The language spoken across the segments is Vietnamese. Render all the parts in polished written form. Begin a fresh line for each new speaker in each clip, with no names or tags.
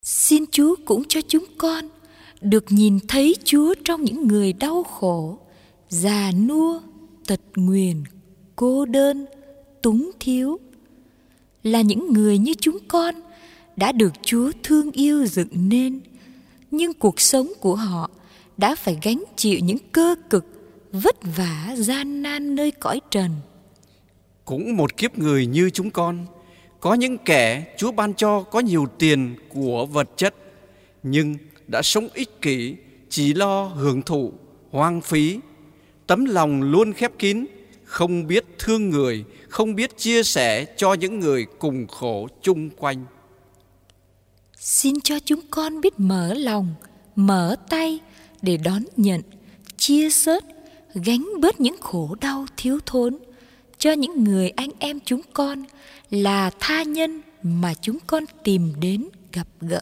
Xin Chúa cũng cho chúng con được nhìn thấy Chúa trong những người đau khổ, già nua, tật nguyền, cô đơn, túng thiếu. Là những người như chúng con đã được Chúa thương yêu dựng nên, nhưng cuộc sống của họ đã phải gánh chịu những cơ cực, vất vả, gian nan nơi cõi trần.
Cũng một kiếp người như chúng con, có những kẻ Chúa ban cho có nhiều tiền của vật chất, nhưng đã sống ích kỷ, chỉ lo hưởng thụ, hoang phí. Tấm lòng luôn khép kín, không biết thương người, không biết chia sẻ cho những người cùng khổ chung quanh.
Xin cho chúng con biết mở lòng, mở tay để đón nhận, chia sớt, gánh bớt những khổ đau thiếu thốn cho những người anh em chúng con là tha nhân mà chúng con tìm đến gặp gỡ.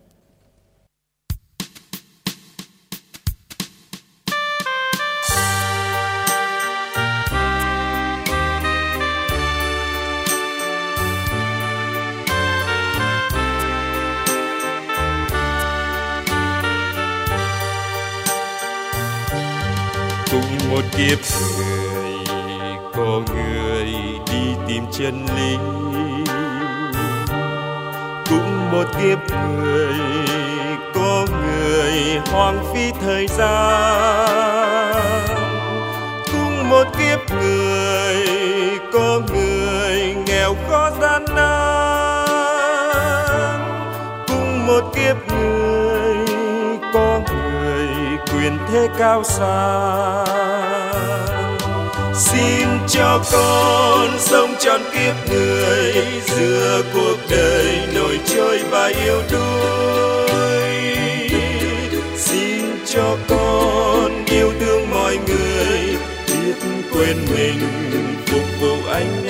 Cùng một kiếp người, có người đi tìm chân lý. Cũng một kiếp người, có người hoang phí thời gian. Cũng một kiếp người, có người nghèo khó gian nan. Cũng một kiếp người, có người quyền thế cao xa. Xin cho con sống trọn kiếp người, giữa cuộc đời nổi trôi và yếu đuối. Xin cho con yêu thương mọi người, biết quên mình phục vụ anh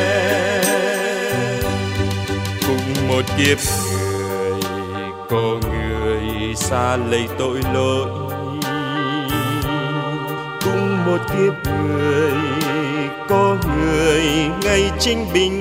em. Cùng một kiếp người, có người xa lầy tội lỗi. Cùng một kiếp người, có người ngày chính bình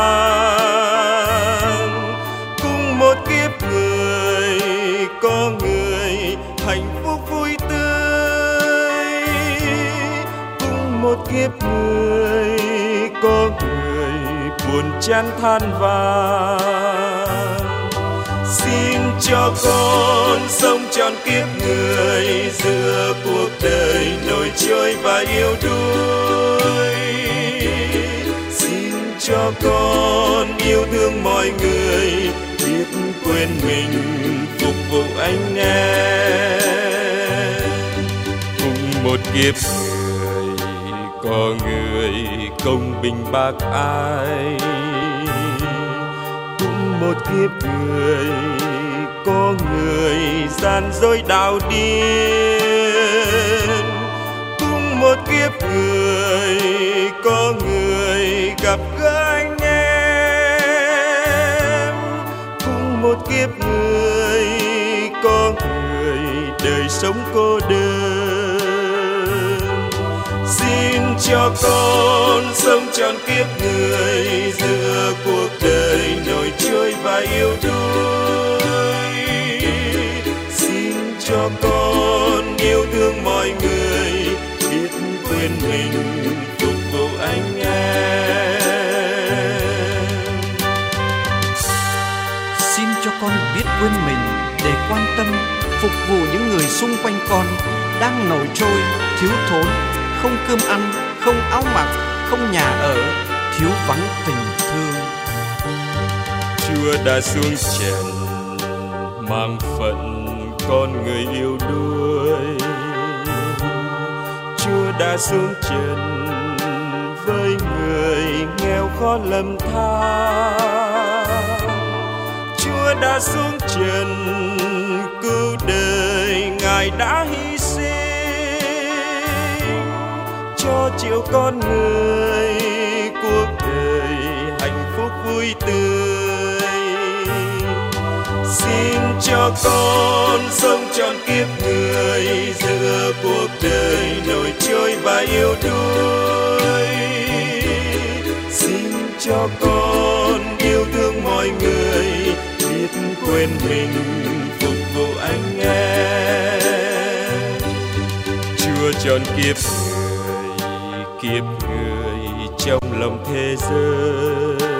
an. Cùng một kiếp người, có người hạnh phúc vui tươi. Cùng một kiếp người, có người buồn chán than vãn. Xin cho con sống trọn kiếp người, giữa cuộc đời nổi trôi và yếu đuối. Xin cho con yêu thương mọi người, biết quên mình phục vụ anh em. Cùng một kiếp người, có người công bình bác ái. Cùng một kiếp người, có người gian dối đạo điên. Cùng một kiếp người, có người gặp gỡ anh em. Cùng một kiếp người, có người đời sống cô đơn. Xin cho con sống trọn kiếp người, giữa cuộc đời nổi trôi và yếu đuối. Xin cho con yêu thương mọi người, biết quên mình phục vụ anh em.
Xin cho con biết quên mình để quan tâm, phục vụ những người xung quanh con đang nổi trôi, thiếu thốn, không cơm ăn, không áo mặc, không nhà ở, thiếu vắng tình thương.
Chúa đã xuống trần mang phận con người yêu đuối. Chúa đã xuống trần với người nghèo khó lầm than. Chúa đã xuống trần cứu đời, Ngài đã hy sinh cho triệu con người, cuộc đời hạnh phúc vui tươi. Xin cho con sống trọn kiếp người, giữa cuộc đời nổi trôi và yếu đuối. Xin cho con yêu thương mọi người, biết quên mình phục vụ anh em. Chúa chọn kiếp người trong lòng thế giới.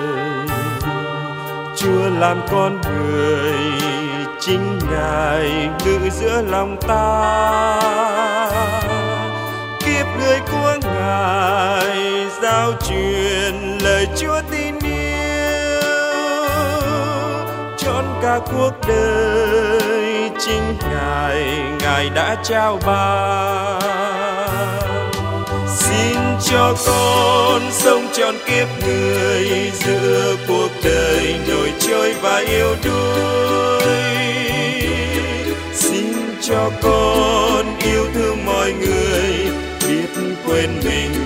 Chúa làm con người, chính Ngài ngự giữa lòng ta. Kiếp người của Ngài giao truyền lời Chúa tin yêu. Trọn cả cuộc đời chính Ngài đã trao ban. Xin cho con sống trọn kiếp người, giữa cuộc đời nổi trôi và yêu đuối. Xin cho con yêu thương mọi người, biết quên mình